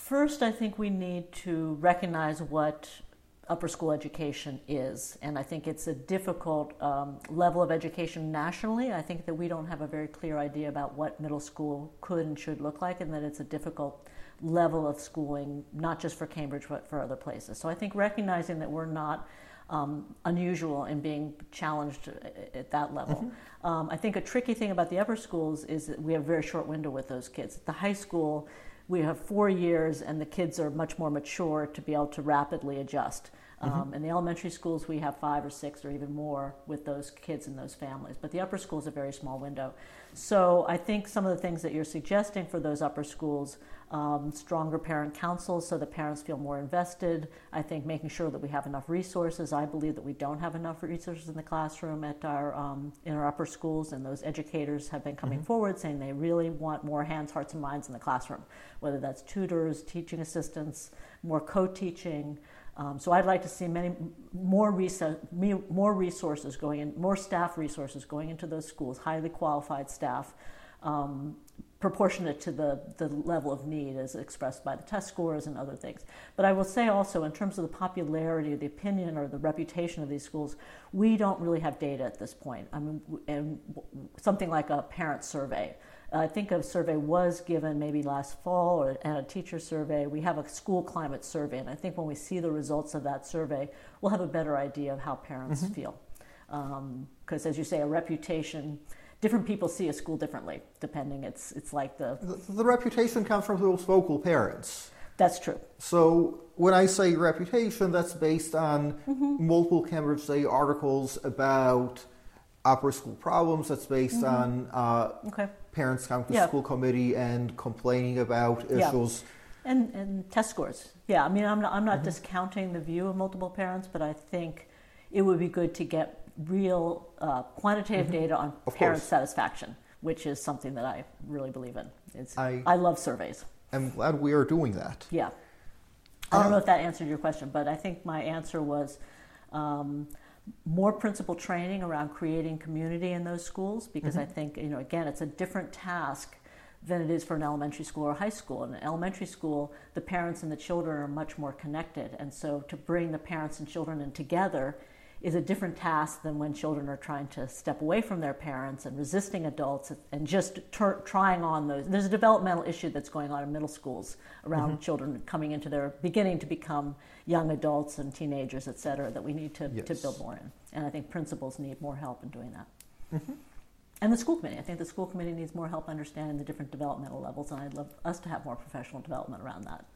First, I think we need to recognize what upper school education is, and I think it's a difficult level of education nationally. I think that we don't have a very clear idea about what middle school could and should look like, and that it's a difficult level of schooling, not just for Cambridge but for other places. So I think recognizing that we're not unusual in being challenged at that level. I think a tricky thing about the upper schools is that we have a very short window with those kids. At the high school, we have 4 years and the kids are much more mature to be able to rapidly adjust. In the elementary schools, we have 5 or 6 or even more with those kids and those families. But the upper school is a very small window. So I think some of the things that you're suggesting for those upper schools, stronger parent councils so that parents feel more invested. I think making sure that we have enough resources. I believe that we don't have enough resources in the classroom at in our upper schools, and those educators have been coming forward saying they really want more hands, hearts, and minds in the classroom, whether that's tutors, teaching assistants, more co-teaching. So I'd like to see more resources going in, more staff resources going into those schools, highly qualified staff, proportionate to the level of need as expressed by the test scores and other things. But I will say also, in terms of the popularity, the opinion, or the reputation of these schools, we don't really have data at this point. I mean, and something like a parent survey. I think a survey was given maybe last fall, and a teacher survey. We have a school climate survey, and I think when we see the results of that survey, we'll have a better idea of how parents feel. Because as you say, a reputation, different people see a school differently, depending. It's like the reputation comes from those vocal parents. That's true. So when I say reputation, that's based on multiple Cambridge Day articles about upper school problems. That's based on parents coming to the school committee and complaining about issues. And test scores. Yeah, I mean, I'm not discounting the view of multiple parents, but I think it would be good to get real quantitative data on parent satisfaction, which is something that I really believe in. I love surveys. I'm glad we are doing that. Yeah. I don't know if that answered your question, but I think my answer was more principal training around creating community in those schools, because I think, again, it's a different task than it is for an elementary school or high school. In an elementary school, the parents and the children are much more connected, and so to bring the parents and children in together is a different task than when children are trying to step away from their parents and resisting adults and just trying on those. There's a developmental issue that's going on in middle schools around children beginning to become young adults and teenagers, et cetera, that we need to build more in. And I think principals need more help in doing that. And the school committee. I think the school committee needs more help understanding the different developmental levels, and I'd love us to have more professional development around that.